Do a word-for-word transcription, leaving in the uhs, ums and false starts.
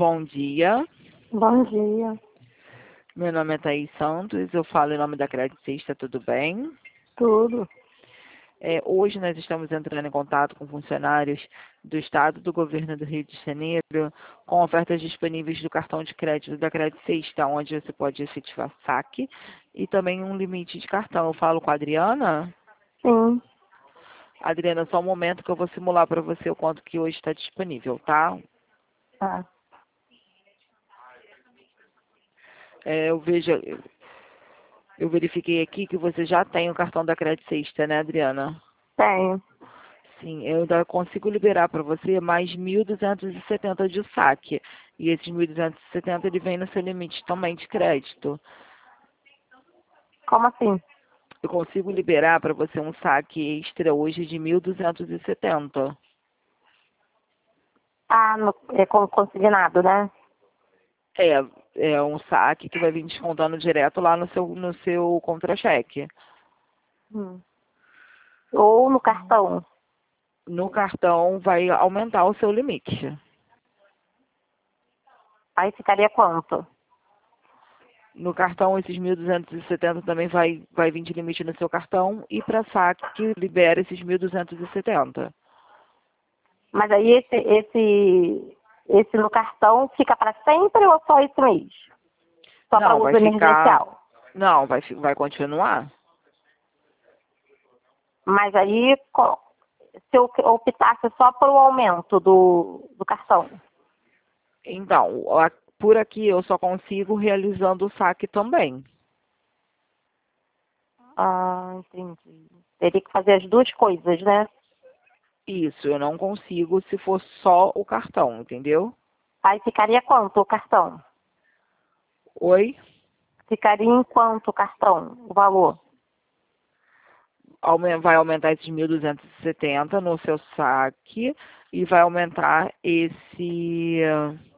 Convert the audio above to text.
Bom dia, Bom dia, meu nome é Thaís Santos, eu falo em nome da Credit Sexta, tudo bem? tudo. É, hoje nós estamos entrando em contato com funcionários do Estado do Governo do Rio de Janeiro com ofertas disponíveis do cartão de crédito da Credit Sexta, onde você pode efetivar saque e também um limite de cartão. Eu falo com a Adriana? Sim, Adriana, só um momento que eu vou simular para você o quanto que hoje está disponível, tá? tá. É, eu vejo, eu verifiquei aqui que você já tem o cartão da Credit Sexta, né, Adriana? Tenho. Sim, eu ainda consigo liberar para você mais mil duzentos e setenta de saque. E esses mil duzentos e setenta ele vem no seu limite também de crédito. Como assim? Eu consigo liberar para você um saque extra hoje de mil duzentos e setenta. Ah, no, é como consignado, né? É, é um saque que vai vir descontando direto lá no seu, no seu contra-cheque. Hum. Ou no cartão. No cartão vai aumentar o seu limite. Aí ficaria quanto? No cartão, esses mil duzentos e setenta também vai, vai vir de limite no seu cartão. E para saque, libera esses mil duzentos e setenta. Mas aí esse, esse, esse no cartão fica para sempre ou só esse mês? Só para Não, vai uso ficar. emergencial? Não, vai, fi- vai continuar. Mas aí, co- se eu optasse só pelo aumento do, do cartão? Então, a- por aqui eu só consigo realizando o saque também. Ah, entendi. Teria que fazer as duas coisas, né? Isso, eu não consigo se for só o cartão, entendeu? Aí ficaria quanto o cartão? Oi? Ficaria em quanto o cartão, o valor? Aumen- Vai aumentar esses mil duzentos e setenta no seu saque e vai aumentar esse